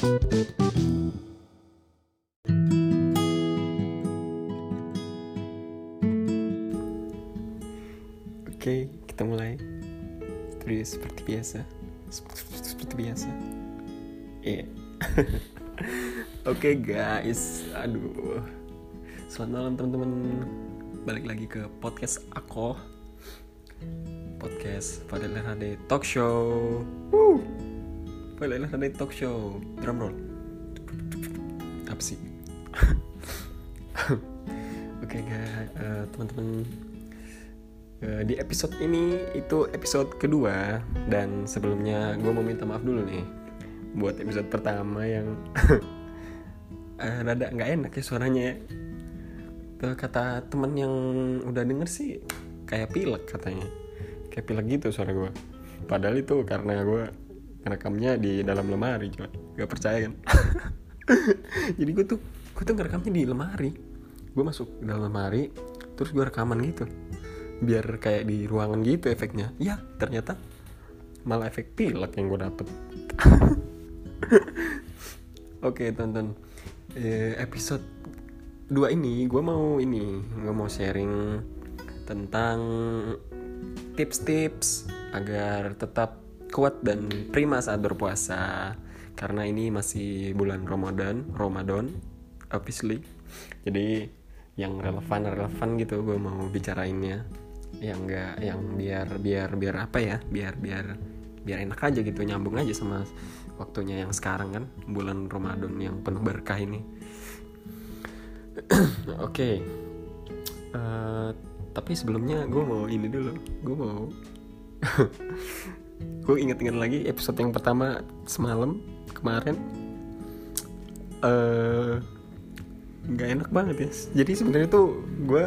Oke, kita mulai. Seperti biasa. Iya. Oke guys, aduh. Selamat malam teman-teman. Balik lagi ke podcast aku. Podcast Fadel Hade Talk Show. Fadel Hade Talk Show. Drum roll. Apa sih? Oke guys, teman-teman. Di episode ini itu episode kedua. Dan sebelumnya gue mau minta maaf dulu nih buat episode pertama yang rada gak enak ya suaranya ya. Kata temen yang udah denger sih kayak pilek katanya. Kayak pilek gitu suara gue. Padahal itu karena gue ngerekamnya di dalam lemari. Coba gak percaya kan. Jadi gue tuh ngerekamnya di lemari. Gue masuk ke dalam lemari, terus gue rekaman gitu biar kayak di ruangan gitu efeknya. Ya ternyata malah efek pilek yang gue dapet. Oke tonton episode 2 ini gue mau sharing tentang tips-tips agar tetap kuat dan prima saat berpuasa. Karena ini masih bulan Ramadan obviously. Jadi yang relevan gitu gue mau bicarainnya. Yang biar apa ya? Biar enak aja gitu, nyambung aja sama waktunya yang sekarang kan, bulan Ramadan yang penuh berkah ini. Oke. Tapi sebelumnya gue mau ini dulu. Gue inget-inget lagi episode yang pertama semalam kemarin. Gak enak banget ya. Jadi sebenarnya tuh gue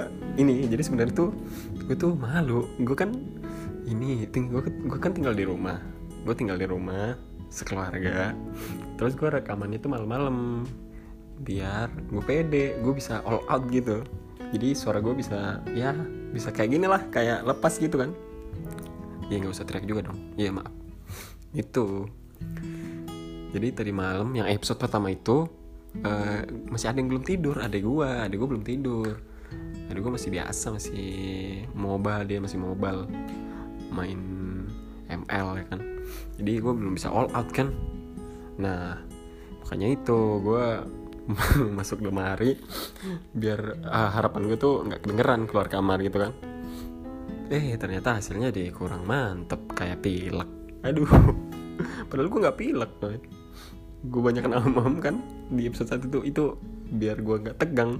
tuh malu. Gue kan tinggal di rumah. Gue tinggal di rumah sekeluarga. Terus gue rekamannya tuh malam-malam biar gue pede, gue bisa all out gitu. Jadi suara gue bisa kayak gini lah, kayak lepas gitu kan. Ya nggak usah teriak juga dong. Ya maaf. Itu. Jadi tadi malam yang episode pertama itu masih ada yang belum tidur. Adek gue belum tidur. Adek gue masih biasa, masih mobile main ML ya kan. Jadi gue belum bisa all out kan. Nah makanya itu gue masuk lemari biar harapan gue tuh nggak kedengeran keluar kamar gitu kan. Ternyata hasilnya kurang mantep, kayak pilek. Aduh. Padahal gue nggak pilek coy. Gue banyakan am kan di episode 1 itu biar gue nggak tegang.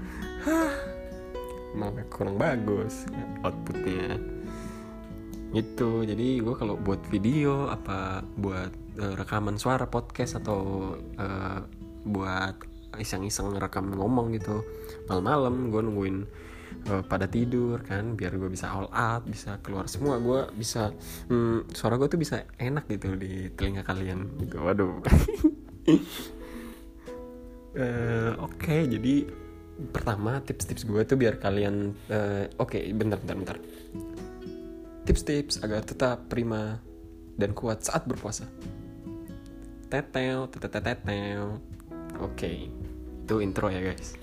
Malah kurang bagus outputnya gitu. Jadi gue kalau buat video apa buat rekaman suara podcast atau buat iseng-iseng rekam ngomong gitu malam-malam, gue nungguin pada tidur kan biar gue bisa all out, bisa keluar semua, gue bisa suara gue tuh bisa enak gitu di telinga kalian gitu. Waduh. Oke, jadi pertama tips-tips gue tuh biar kalian bentar. Tips-tips agar tetap prima dan kuat saat berpuasa. Tetel. Oke, itu intro ya guys.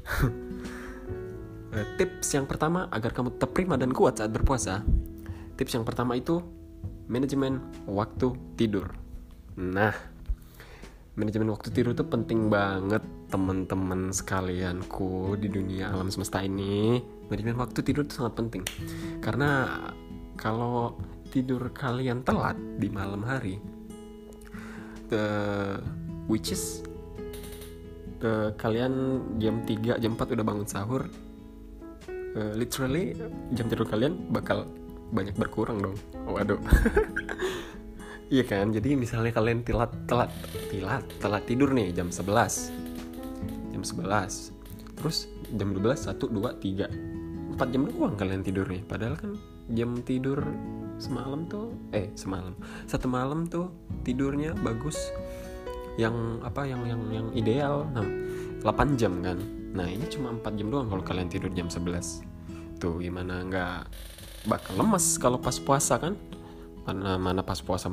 Tips yang pertama agar kamu tetap prima dan kuat saat berpuasa. Tips yang pertama itu manajemen waktu tidur. Nah, manajemen waktu tidur itu penting banget teman-teman sekalianku di dunia alam semesta ini. Manajemen waktu tidur itu sangat penting. Karena kalau tidur kalian telat di malam hari, which is kalian jam 3, jam 4 udah bangun sahur, literally jam tidur kalian bakal banyak berkurang dong. Waduh. Iya kan, jadi misalnya kalian telat tidur nih jam 11, terus jam 12, 1, 2, 3, 4 jam doang kalian tidur nih. Padahal kan jam tidur satu malam tuh tidurnya bagus, yang ideal 8 jam kan. Nah ini cuma 4 jam doang kalau kalian tidur jam 11. Tuh gimana, nggak bakal lemes kalau pas puasa kan. mana pas puasa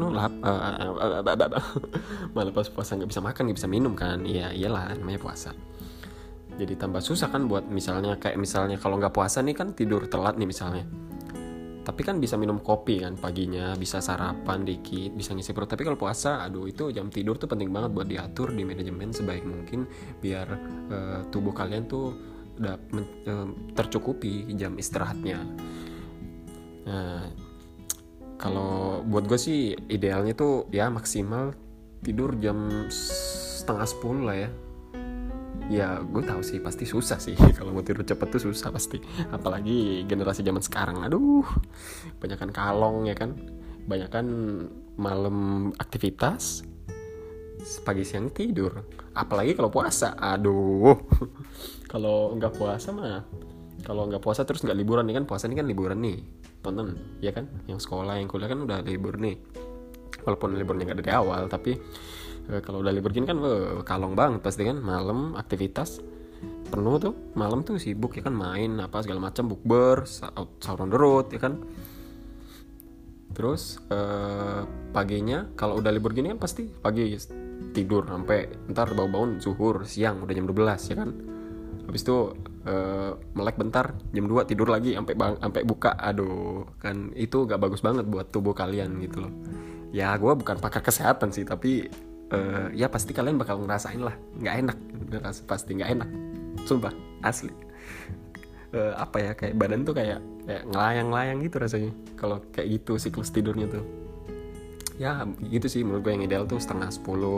mana pas puasa nggak bisa makan, nggak bisa minum kan, iya iyalah namanya puasa. Jadi tambah susah kan buat misalnya kalau nggak puasa nih kan tidur telat nih misalnya, tapi kan bisa minum kopi kan paginya, bisa sarapan dikit, bisa ngisi perut. Tapi kalau puasa, aduh itu jam tidur tuh penting banget buat diatur di manajemen sebaik mungkin biar tubuh kalian tuh udah tercukupi jam istirahatnya. Nah, kalau buat gue sih idealnya tuh ya maksimal tidur jam setengah 10 lah ya. Ya gue tahu sih pasti susah sih kalau mau tidur cepet tuh susah pasti. Apalagi generasi zaman sekarang, aduh, banyakan kalong ya kan, banyakan malam aktivitas, pagi siang tidur. Apalagi kalau puasa, aduh. Kalau nggak puasa terus nggak liburan nih kan, puasa ini kan liburan nih, tonton ya kan, yang sekolah yang kuliah kan udah libur nih, walaupun liburnya nggak dari awal, tapi kalau udah libur gini kan kalong banget pasti kan, malam aktivitas penuh tuh, malam tuh sibuk ya kan, main apa segala macam, bukber, sahur on the road ya kan. Terus paginya kalau udah libur gini kan pasti pagi tidur sampai ntar bangun zuhur, siang udah jam 12 ya kan. Habis itu melek bentar, jam 2 tidur lagi sampai buka. Aduh, kan itu gak bagus banget buat tubuh kalian gitu loh. Ya gue bukan pakar kesehatan sih, tapi ya pasti kalian bakal ngerasain lah, gak enak, pasti gak enak, sumpah, asli. Apa ya, kayak badan tuh kayak ngelayang-layang gitu rasanya kalau kayak gitu siklus tidurnya tuh. Ya gitu sih menurut gue, yang ideal tuh setengah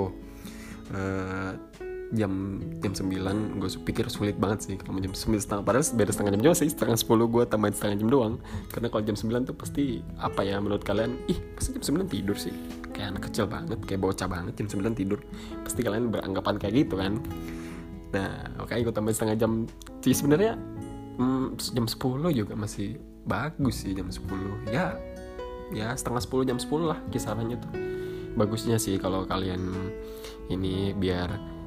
10. Jam 9 gue pikir sulit banget sih kalau jam 9:30, padahal beda setengah jam juga sih, setengah 10 gue tambahin setengah jam doang. Karena kalau jam 9 tuh pasti apa ya, menurut kalian, pasti jam 9 tidur sih, kayak anak kecil banget, kayak bocah banget jam 9 tidur, pasti kalian beranggapan kayak gitu kan. Nah oke, gue tambahin setengah jam sih sebenarnya. Jam 10 juga masih bagus sih, jam 10 ya setengah 10, jam 10 lah kisarannya tuh bagusnya sih. Kalau kalian ini biar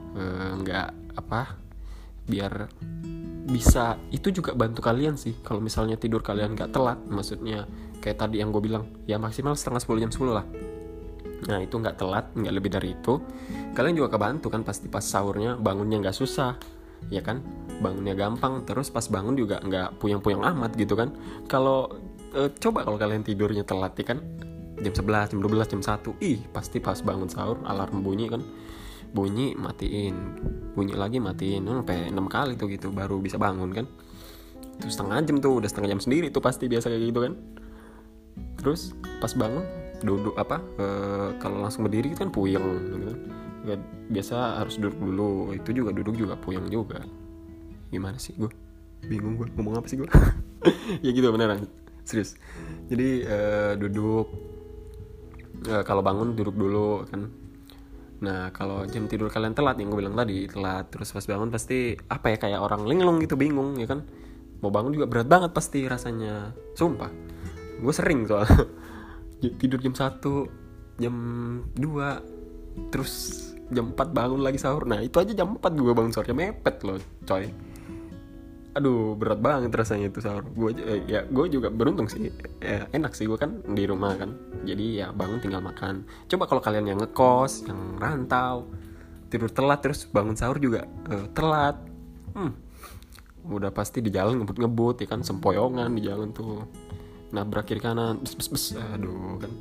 biar bisa, itu juga bantu kalian sih kalau misalnya tidur kalian gak telat, maksudnya kayak tadi yang gue bilang ya maksimal setengah 10, jam 10 lah. Nah itu gak telat, gak lebih dari itu, kalian juga kebantu kan pasti pas sahurnya bangunnya gak susah ya kan, bangunnya gampang, terus pas bangun juga gak puyeng-puyeng amat gitu kan. Kalau coba kalau kalian tidurnya telat ya kan, jam 11, jam 12, jam 1, pasti pas bangun sahur alarm bunyi kan, bunyi matiin, bunyi lagi matiin, sampai 6 kali tuh gitu baru bisa bangun kan. Itu setengah jam tuh, udah setengah jam sendiri tuh pasti biasa kayak gitu kan. Terus pas bangun duduk kalau langsung berdiri kan puyeng gitu kan. Ya, biasa harus duduk dulu, itu juga duduk juga puyeng juga. Gimana sih, gue bingung, gue ngomong apa sih gue. Ya gitu beneran, serius. Jadi duduk, kalau bangun duduk dulu kan. Nah kalau jam tidur kalian telat, yang gue bilang tadi telat, terus pas bangun pasti apa ya, kayak orang linglung gitu, bingung ya kan. Mau bangun juga berat banget pasti rasanya, sumpah. Gue sering soalnya tidur jam 1, jam 2, terus jam 4 bangun lagi sahur. Nah itu aja jam 4 gue bangun sahurnya mepet loh coy. Aduh berat banget rasanya itu sahur. Gue juga beruntung sih, enak sih, gue kan di rumah kan, jadi ya bangun tinggal makan. Coba kalau kalian yang ngekos, yang rantau, tidur telat terus bangun sahur juga telat, udah pasti di jalan ngebut-ngebut ya kan, sempoyongan di jalan tuh, nabrak kiri kanan, bes, aduh kan.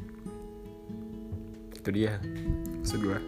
Itu dia maksud gue.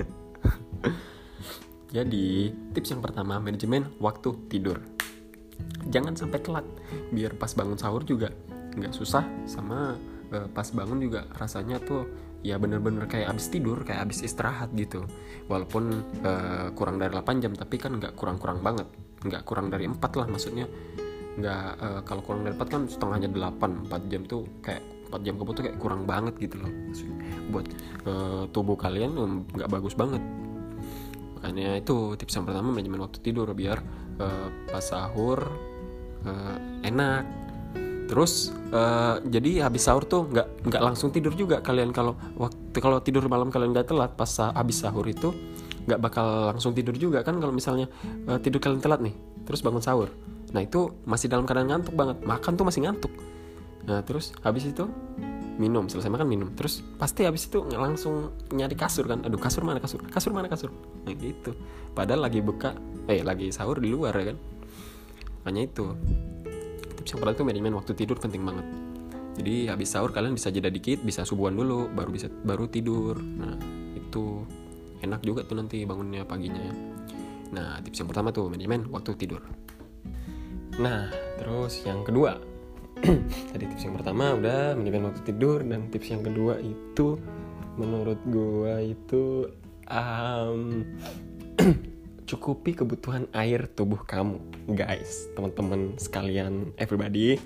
Jadi tips yang pertama, manajemen waktu tidur. Jangan sampai telat, biar pas bangun sahur juga nggak susah, sama pas bangun juga rasanya tuh ya bener-bener kayak abis tidur, kayak abis istirahat gitu. Walaupun kurang dari 8 jam, tapi kan nggak kurang-kurang banget, nggak kurang dari 4 lah maksudnya. Nggak, kalau kurang dari 4 kan setengahnya 8, 4 jam tuh kayak 4 jam kebut tuh kayak kurang banget gitu loh. Buat tubuh kalian nggak bagus banget. Makanya itu tips yang pertama, manajemen waktu tidur biar pas sahur enak. Terus jadi habis sahur tuh nggak langsung tidur juga kalian. Kalau tidur malam kalian nggak telat, pas habis sahur itu nggak bakal langsung tidur juga kan. Kalau misalnya tidur kalian telat nih, terus bangun sahur, nah itu masih dalam keadaan ngantuk banget, makan tuh masih ngantuk. Nah terus habis itu minum, selesai makan minum, terus pasti habis itu langsung nyari kasur kan, aduh kasur mana, nah gitu. Padahal lagi lagi sahur di luar ya kan. Makanya itu tips yang pertama itu manajemen waktu tidur penting banget. Jadi habis sahur kalian bisa jeda dikit, bisa subuhan dulu, baru tidur. Nah itu enak juga tuh nanti bangunnya paginya ya. Nah tips yang pertama tuh manajemen waktu tidur. Nah terus yang kedua, tadi tips yang pertama udah manajemen waktu tidur, dan tips yang kedua itu menurut gua itu cukupi kebutuhan air tubuh kamu, guys, teman-teman sekalian, everybody.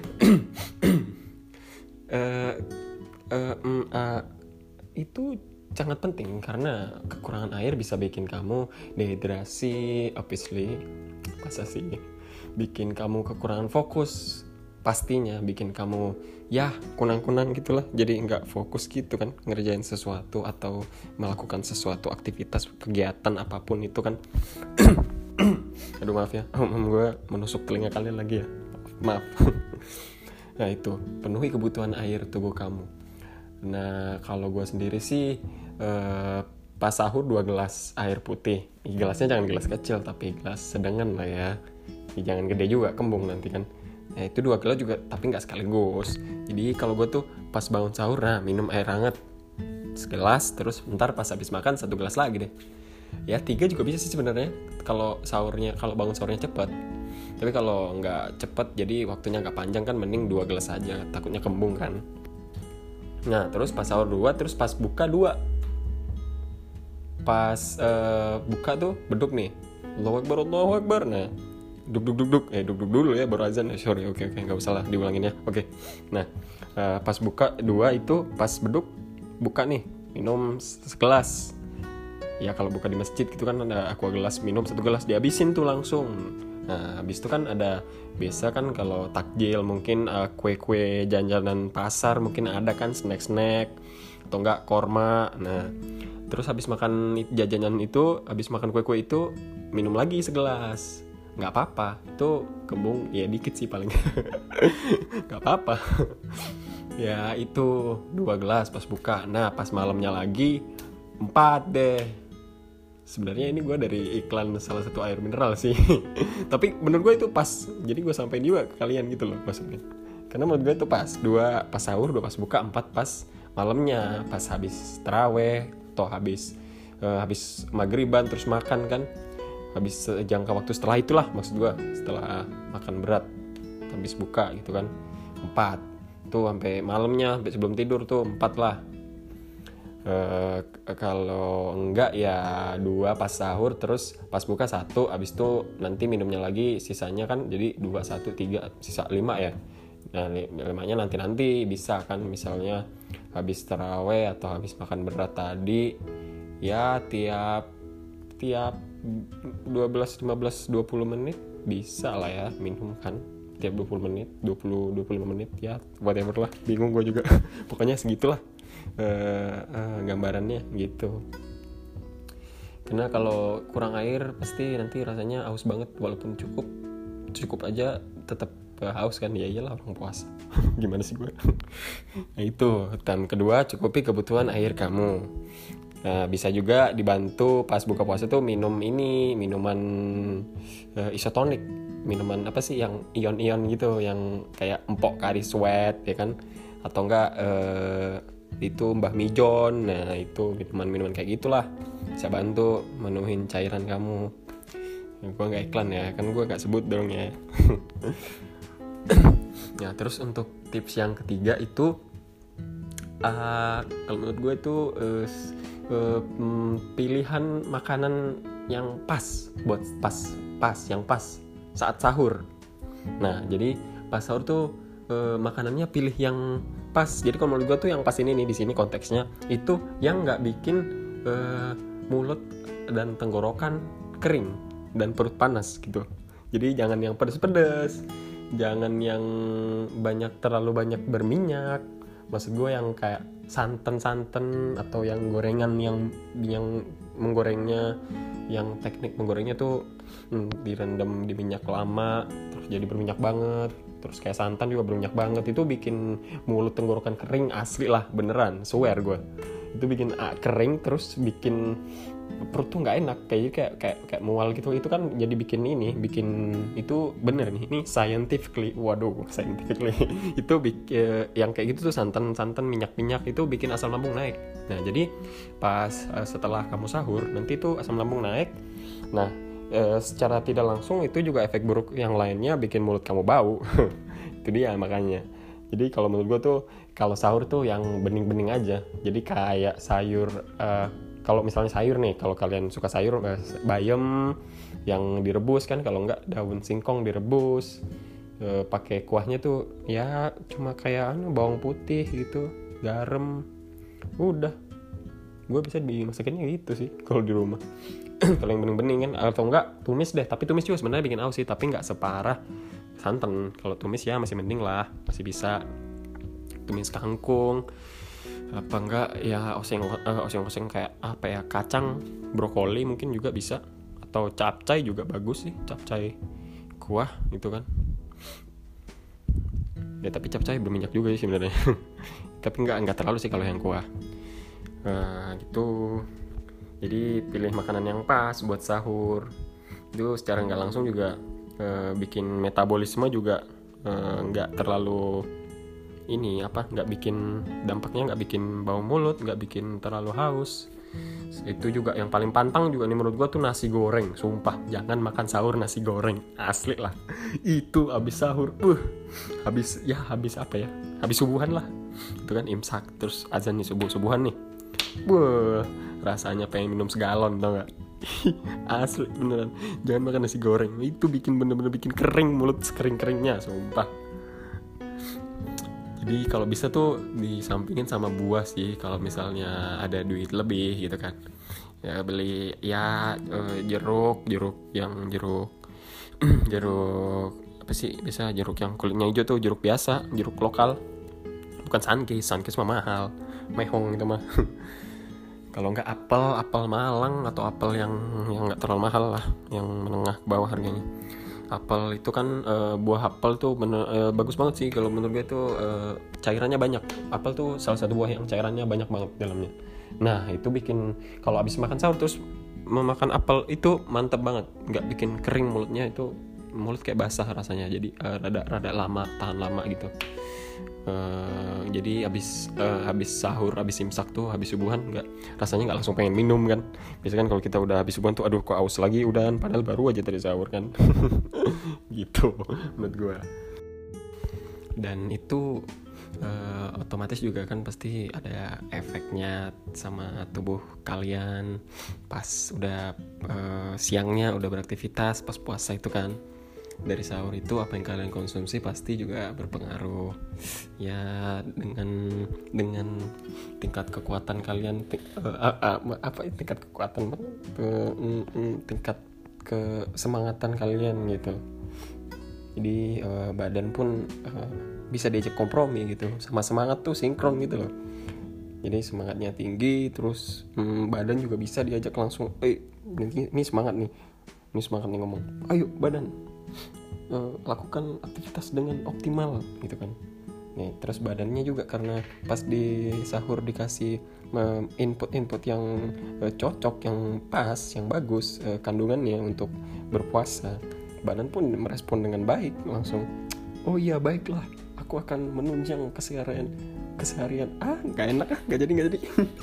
Itu sangat penting karena kekurangan air bisa bikin kamu dehidrasi, obviously, masa sih, bikin kamu kekurangan fokus, pastinya bikin kamu ya kunang-kunang gitulah, jadi nggak fokus gitu kan ngerjain sesuatu atau melakukan sesuatu aktivitas kegiatan apapun itu kan. Aduh maaf ya, gue menusuk telinga kalian lagi ya, maaf. Nah itu, penuhi kebutuhan air tubuh kamu. Nah kalau gue sendiri sih pas sahur 2 gelas air putih. Gelasnya jangan gelas kecil tapi gelas sedengan lah ya, jangan gede juga kembung nanti kan. Nah itu 2 gelas juga tapi gak sekaligus. Jadi kalau gue tuh pas bangun sahur, nah minum air hangat segelas, terus ntar pas habis makan 1 gelas lagi deh. Ya 3 juga bisa sih sebenarnya kalau bangun sahurnya cepat. Tapi kalau nggak cepat jadi waktunya nggak panjang kan, mending 2 gelas aja, takutnya kembung kan. Nah terus pas sahur 2, terus pas buka 2. Pas buka tuh beduk nih, Allahu Akbar. Nah duk dulu ya, baru azan ya, sorry, oke, nggak usah lah diulangin ya, oke. Nah pas buka 2 itu, pas beduk buka nih, minum segelas. Ya kalau buka di masjid gitu kan ada aqua gelas, minum 1 gelas dihabisin tuh langsung. Nah habis itu kan ada biasa kan kalau takjil mungkin kue-kue jajanan pasar mungkin ada kan, snack atau enggak korma. Nah terus habis makan jajanan itu, habis makan kue-kue itu minum lagi segelas. Nggak apa-apa, itu kembung ya dikit sih paling. Nggak apa-apa. Ya itu 2 gelas pas buka. Nah pas malamnya lagi 4 deh. Sebenarnya ini gue dari iklan salah satu air mineral sih. Tapi menurut gue itu pas. Jadi gue sampein juga ke kalian gitu loh maksudnya. Karena menurut gue itu pas. 2 pas sahur, 2 pas buka, 4 pas malamnya, pas habis taraweh atau habis maghriban terus makan kan. Habis jangka waktu setelah itulah, maksud gue setelah makan berat, habis buka gitu kan, 4 tuh sampai malamnya, sampai sebelum tidur tuh 4 lah. Kalau enggak ya 2 pas sahur, terus pas buka 1, habis itu nanti minumnya lagi sisanya kan, jadi 2, 1, 3, sisa 5 ya. Nah 5-nya nanti bisa kan, misalnya habis taraweh atau habis makan berat tadi ya tiap 12, 15, 20 menit bisa lah ya minum kan, tiap 20 menit, 25 menit ya, whatever lah, bingung gue juga. Pokoknya segitulah gambarannya gitu. Karena kalau kurang air pasti nanti rasanya haus banget, walaupun cukup aja tetap haus kan, ya iyalah orang puasa. Gimana sih gue. Nah itu, dan kedua, cukupi kebutuhan air kamu. Nah, bisa juga dibantu pas buka puasa tuh minuman isotonik. Minuman apa sih yang ion-ion gitu, yang kayak empok kari sweat ya kan, atau enggak itu Mbah Mijon. Nah itu minuman kayak gitulah, bisa bantu menuhin cairan kamu. Gue nggak iklan ya kan, gue nggak sebut dong ya. Nah terus untuk tips yang ketiga itu kalau menurut gue itu pilihan makanan yang pas buat yang pas saat sahur. Nah jadi pas sahur tuh makanannya pilih yang pas. Jadi kalau menurut gue tuh yang pas ini nih, di sini konteksnya itu yang nggak bikin mulut dan tenggorokan kering dan perut panas gitu. Jadi jangan yang pedes-pedes, jangan yang terlalu banyak berminyak. Maksud gue yang kayak santan atau yang gorengan yang menggorengnya, yang teknik menggorengnya tuh direndam di minyak lama terus jadi berminyak banget. terus kayak santan juga berminyak banget, itu bikin mulut tenggorokan kering asli lah, beneran, swear gue. Itu bikin kering, terus bikin perut tuh nggak enak, kayak mual gitu. Itu kan jadi bikin itu bener nih, ini scientifically itu yang kayak gitu tuh santan minyak itu bikin asam lambung naik. Nah jadi pas setelah kamu sahur nanti tuh asam lambung naik. Nah secara tidak langsung itu juga efek buruk yang lainnya, bikin mulut kamu bau. Itu dia makanya. Jadi kalau menurut gue tuh kalau sahur tuh yang bening-bening aja. Jadi kayak sayur, kalau misalnya sayur nih, kalau kalian suka sayur, bayam yang direbus kan, kalau enggak daun singkong direbus, pakai kuahnya tuh ya cuma kayak bawang putih gitu, garam, udah. Gue bisa dimasakinnya gitu sih kalau di rumah. Kalau yang bening-bening kan, atau enggak tumis deh. Tapi tumis juga sebenarnya bikin aus sih, tapi enggak separah santan. Kalau tumis ya masih mending lah, masih bisa tumis kangkung, apa enggak ya oseng kayak apa ya, kacang, brokoli mungkin juga bisa, atau capcay juga bagus sih, capcay kuah gitu kan. Ya tapi capcay berminyak juga sih sebenarnya. Tapi enggak terlalu sih kalau yang kuah. Gitu. Jadi pilih makanan yang pas buat sahur. Itu secara nggak langsung juga bikin metabolisme juga nggak terlalu nggak bikin dampaknya, nggak bikin bau mulut, nggak bikin terlalu haus. Itu juga yang paling pantang juga nih menurut gua tuh nasi goreng. Sumpah jangan makan sahur nasi goreng, asli lah. Itu abis sahur, habis apa ya? Habis subuhan lah. Itu kan imsak, terus azan nih subuhan nih. Rasanya pengen minum segalon, tau gak? Asli beneran, jangan makan nasi goreng. Itu bener-bener bikin kering mulut, sekering-keringnya, sumpah. Jadi kalau bisa tuh disampingin sama buah sih, kalau misalnya ada duit lebih gitu kan. Ya beli ya jeruk apa sih, biasa jeruk yang kulitnya hijau tuh, jeruk biasa, jeruk lokal. Bukan sunkist mah mahal, mehong gitu mah. Kalau nggak apel Malang, atau apel yang nggak terlalu mahal lah, yang menengah ke bawah harganya. Apel itu kan buah apel tuh bagus banget sih kalau menurut gue tuh, cairannya banyak. Apel tuh salah satu buah yang cairannya banyak banget dalamnya. Nah itu bikin kalau abis makan sahur terus memakan apel itu mantap banget, nggak bikin kering mulutnya, itu mulut kayak basah rasanya, jadi rada lama, tahan lama gitu. Jadi habis sahur, habis imsak tuh, habis subuhan rasanya nggak langsung pengen minum kan. Biasanya kan kalau kita udah habis subuhan tuh aduh kok aus lagi udahan, padahal baru aja tadi sahur kan. Gitu menurut gue. Dan itu otomatis juga kan pasti ada efeknya sama tubuh kalian pas udah siangnya udah beraktivitas, pas puasa itu kan. Dari sahur itu apa yang kalian konsumsi pasti juga berpengaruh ya, dengan tingkat kekuatan kalian, tingkat kesemangatan kalian gitu. Jadi badan pun bisa diajak kompromi gitu, sama semangat tuh sinkron gitu loh. Jadi semangatnya tinggi, terus badan juga bisa diajak langsung, ini semangat nih ngomong, ayo badan lakukan aktivitas dengan optimal gitu kan. Nih, terus badannya juga karena pas di sahur dikasih input yang cocok, yang pas, yang bagus kandungannya untuk berpuasa, badan pun merespon dengan baik langsung. Oh iya baiklah, aku akan menunjang keseharian. Nggak enak, nggak jadi.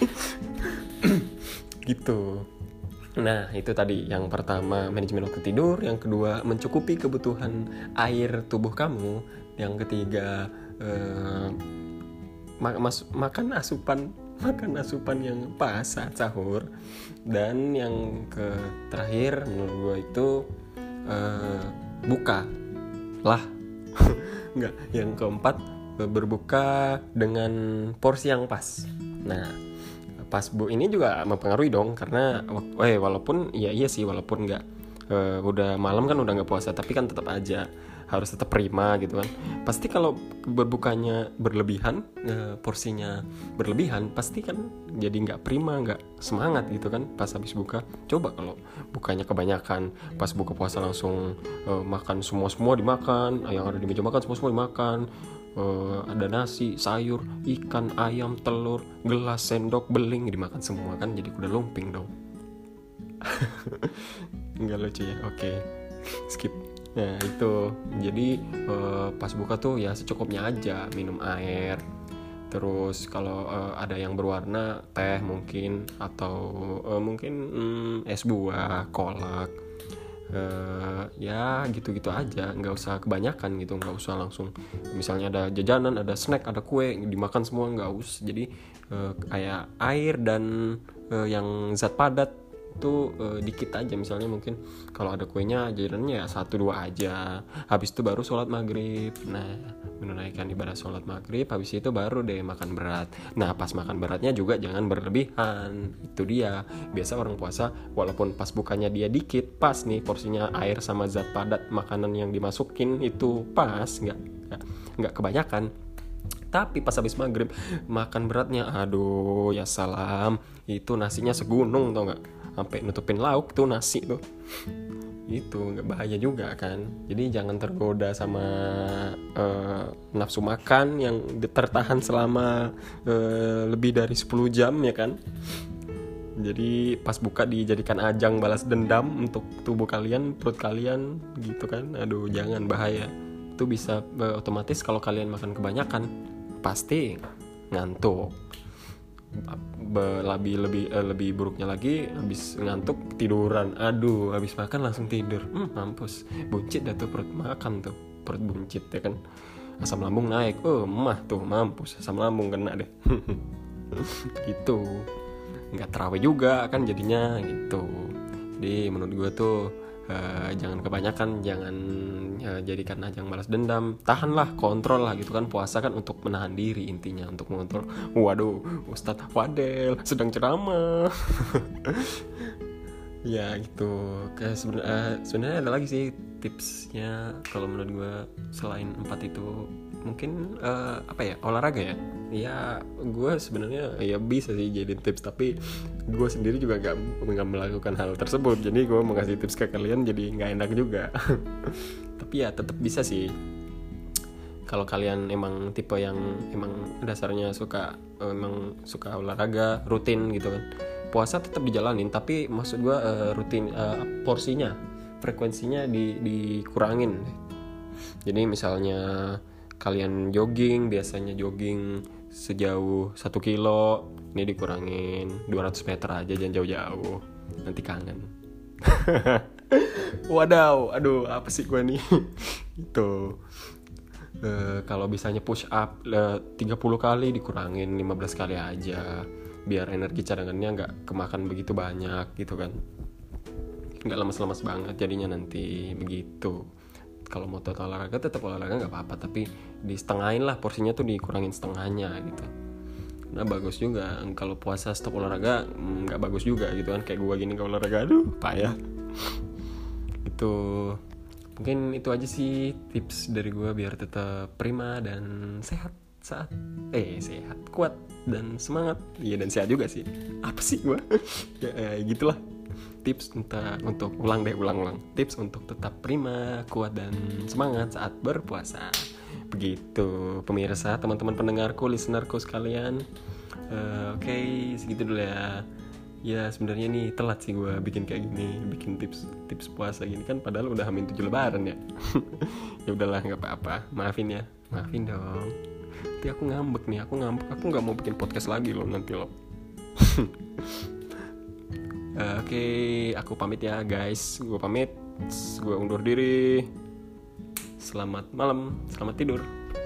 Gitu. Nah itu tadi yang pertama, manajemen waktu tidur. Yang kedua, mencukupi kebutuhan air tubuh kamu. Yang ketiga, makan asupan yang pas saat sahur. Dan yang terakhir menurut gue itu buka lah. Enggak, yang keempat, berbuka dengan porsi yang pas. Nah pas ini juga mempengaruhi dong, karena walaupun iya sih, walaupun nggak udah malam kan, udah nggak puasa, tapi kan tetap aja harus tetap prima gitu kan. Pasti kalau berbukanya berlebihan, porsinya berlebihan, pasti kan jadi nggak prima, nggak semangat gitu kan pas habis buka. Coba kalau bukanya kebanyakan, pas buka puasa langsung makan semua dimakan, yang ada di meja makan semua dimakan. Ada nasi, sayur, ikan, ayam, telur, gelas, sendok, beling dimakan semua kan, jadi kuda lumping dong. Nggak lucu ya, oke. Skip. Nah itu, jadi pas buka tuh ya secukupnya aja, minum air. Terus kalau ada yang berwarna, teh mungkin, atau mungkin es buah, kolak. Ya gitu-gitu aja, nggak usah kebanyakan gitu, nggak usah langsung misalnya ada jajanan, ada snack, ada kue dimakan semua, nggak usah. Jadi kayak air dan yang zat padat itu dikit aja. Misalnya mungkin kalau ada kuenya, jajanannya ya 1-2 aja, habis itu baru sholat maghrib. Nah menunaikan ibadah sholat maghrib, habis itu baru deh makan berat. Nah pas makan beratnya juga jangan berlebihan, itu dia. Biasa orang puasa walaupun pas bukanya dia dikit, pas nih porsinya air sama zat padat makanan yang dimasukin itu pas, nggak kebanyakan. Tapi pas habis maghrib makan beratnya, aduh ya salam, itu nasinya segunung tau nggak, sampai nutupin lauk tuh nasi tuh. Itu nggak, bahaya juga kan. Jadi jangan tergoda sama nafsu makan yang tertahan selama lebih dari 10 jam ya kan. Jadi pas buka dijadikan ajang balas dendam untuk tubuh kalian, perut kalian gitu kan. Aduh jangan, bahaya. Itu bisa otomatis kalau kalian makan kebanyakan pasti ngantuk. Lebih buruknya lagi, habis ngantuk tiduran. Aduh habis makan langsung tidur, mampus, buncit dah tuh perut makan tuh, perut buncit ya kan. Asam lambung naik, mah tuh mampus, asam lambung kena deh. Gitu, nggak terawih juga kan jadinya gitu. Jadi menurut gue tuh jangan kebanyakan, jangan jadikan ajang balas dendam. Tahanlah, kontrol lah gitu kan. Puasa kan untuk menahan diri, intinya untuk mengontrol. Waduh, Ustadz Fadel sedang ceramah. Ya gitu. Sebenarnya ada lagi sih tipsnya kalau menurut gue selain 4 itu. Mungkin olahraga ya. Ya gue sebenarnya ya bisa sih jadi tips, tapi gue sendiri juga nggak melakukan hal tersebut. Jadi gue mau kasih tips ke kalian jadi nggak enak juga. Tapi ya tetap bisa sih. Kalau kalian emang tipe yang emang dasarnya suka olahraga rutin gitu kan, puasa tetap dijalanin. Tapi maksud gue rutin, porsinya, frekuensinya dikurangin. Jadi misalnya kalian jogging, biasanya jogging sejauh 1 kilo, ini dikurangin 200 meter aja, jangan jauh-jauh, nanti kangen. Wadaw, aduh apa sih gue nih. Itu kalau bisanya push up 30 kali, dikurangin 15 kali aja, biar energi cadangannya gak kemakan begitu banyak gitu kan, gak lemas-lemas banget jadinya nanti begitu. Kalau mau total olahraga tetap olahraga nggak apa-apa, tapi di setengahin lah porsinya tuh, dikurangin setengahnya gitu. Nah bagus juga kalau puasa stop olahraga, nggak bagus juga gitu kan. Kayak gue gini kalau olahraga, aduh payah. Itu mungkin itu aja sih tips dari gue biar tetap prima dan sehat sehat, kuat dan semangat. Iya, dan sehat juga sih. Apa sih gue? Ya gitulah. Tips untuk ulang tips untuk tetap prima, kuat dan semangat saat berpuasa. Begitu pemirsa, teman-teman pendengarku, listenerku sekalian. Oke, segitu dulu ya. Ya sebenarnya nih telat sih gue bikin kayak gini, bikin tips puasa gini kan, padahal udah H-7 Lebaran ya. Ya udahlah, nggak apa-apa, maafin dong. Nanti aku ngambek, aku nggak mau bikin podcast lagi loh nanti loh. Oke, aku pamit ya guys. Gue pamit, gue undur diri. Selamat malam, selamat tidur.